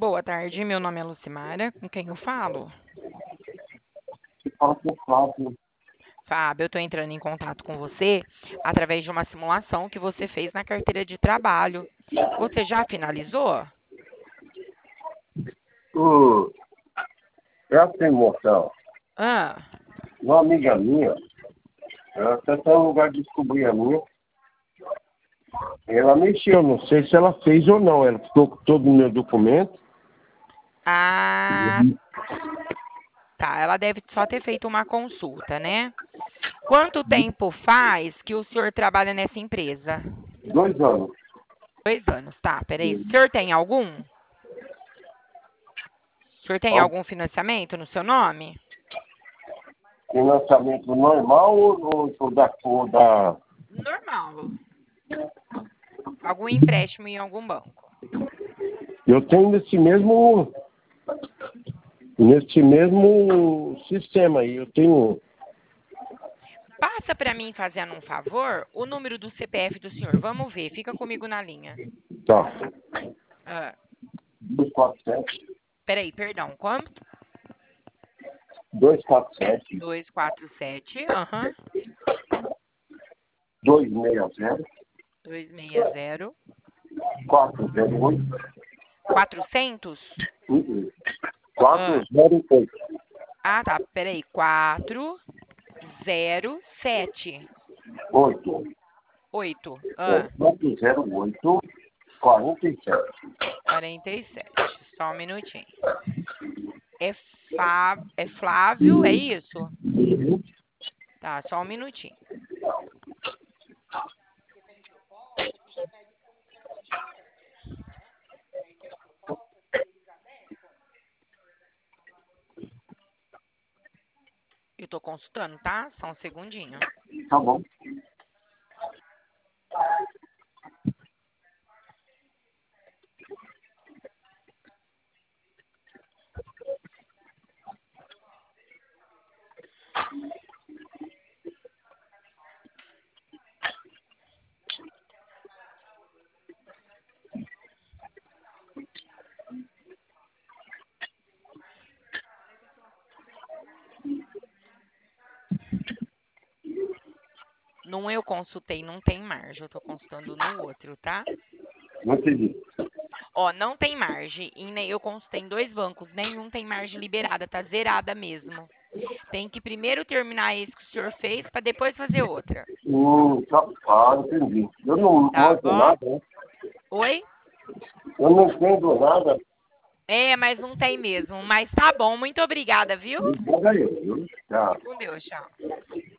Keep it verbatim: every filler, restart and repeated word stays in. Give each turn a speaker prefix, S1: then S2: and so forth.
S1: Boa tarde, meu nome é Lucimara, com quem eu falo?
S2: Fala com o Flávio.
S1: Fábio, eu estou entrando em contato com você através de uma simulação que você fez na carteira de trabalho. Você já finalizou?
S2: Hum, é assim, moção.
S1: Ah,
S2: Uma amiga minha, ela até tá no lugar de descobrir a minha. Ela mexeu, não sei se ela fez ou não. Ela ficou com todo o meu documento.
S1: ah, tá. Ela deve só ter feito uma consulta, né? Quanto tempo faz que o senhor trabalha nessa empresa?
S2: Dois anos.
S1: Dois anos, tá. Peraí. O senhor tem algum? O senhor tem
S2: Ó,
S1: algum financiamento no seu nome?
S2: financiamento normal ou, ou da ou da.
S1: Normal. Algum empréstimo em algum banco?
S2: Eu tenho nesse mesmo. Nesse mesmo sistema aí. Eu tenho.
S1: Passa para mim, fazendo um favor, o número do C P F do senhor. Vamos ver. Fica comigo na linha.
S2: Tá.
S1: Ah,
S2: dois quatro sete.
S1: peraí, perdão. Quanto?
S2: dois quatro sete.
S1: dois quatro sete. Aham.
S2: dois seis zero.
S1: dois seis zero.
S2: quatro zero oito.
S1: quatrocentos? Ah,
S2: quatro zero oito.
S1: ah, tá. Peraí. quatro zero sete.
S2: oito.
S1: oito.
S2: É,
S1: Ah,
S2: quatro zero oito, quarenta e sete.
S1: quarenta e sete. Só um minutinho. É, Fá... é Flávio? É isso? Tá, só um minutinho. Eu tô consultando, tá? Só um segundinho.
S2: Tá bom.
S1: Num eu consultei, não tem margem. Eu tô consultando no outro, tá?
S2: Não entendi.
S1: Ó, não tem margem. E nem- eu consultei em dois bancos, nenhum tem margem liberada, tá zerada mesmo. Tem que primeiro terminar esse que o senhor fez para depois fazer outra.
S2: Hum, tá, ah, entendi. Eu não
S1: Tá
S2: manjo
S1: bom?
S2: nada, né?
S1: Oi?
S2: Eu não entendo nada.
S1: É, mas não tem mesmo. Mas tá bom, muito obrigada, viu?
S2: Obrigado aí, viu? Tá.
S1: Com Deus, tchau.